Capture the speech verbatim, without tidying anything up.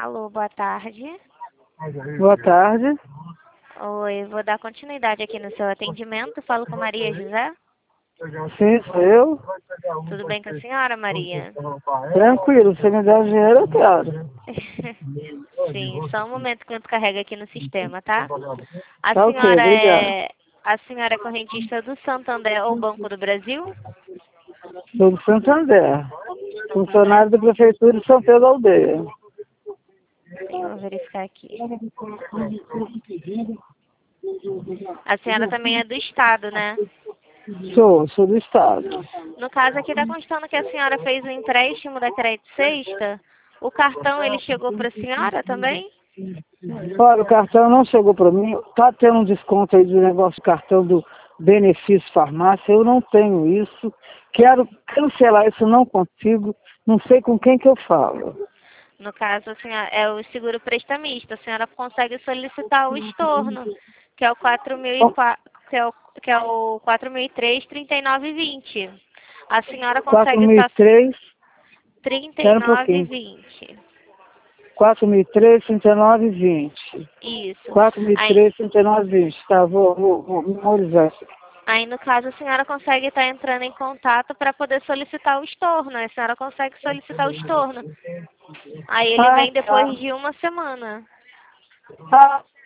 Alô, boa tarde. Boa tarde. Oi, vou dar continuidade aqui no seu atendimento. Falo com Maria José. Sim, sou eu. Tudo bem com a senhora, Maria? Tranquilo, você me dá o dinheiro, eu quero. Sim, só um momento que eu carrego aqui no sistema, tá? A Tá ok, senhora obrigado. é a senhora é correntista do Santander ou Banco do Brasil? Sou do Santander. Funcionário da Prefeitura de São Pedro Aldeia. Vou verificar aqui. A senhora também é do Estado, né? Sou, sou do Estado. No caso aqui está constando que a senhora fez o empréstimo da Crédito Sexta. O cartão, ele chegou para a senhora também? Olha, o cartão não chegou para mim. Tá tendo um desconto aí do negócio do cartão do benefício farmácia. Eu não tenho isso. Quero cancelar isso, não consigo. Não sei com quem que eu falo. No caso, a senhora, é o seguro prestamista. A senhora consegue solicitar o estorno, que é o quatro mil e quatro, que é o, que é o quatro mil e três, trinta e nove e vinte. A senhora consegue só trinta e Espera um nove e pouquinho. vinte. quatro mil e três, trinta e nove e vinte. Isso. quatro mil e Aí, três, trinta e nove e vinte. Tá, vou, vou, vou memorizar isso. aí, no caso, a senhora consegue estar entrando em contato para poder solicitar o estorno. A senhora consegue solicitar o estorno. Aí ele Ah, vem depois tá. de uma semana. Ah,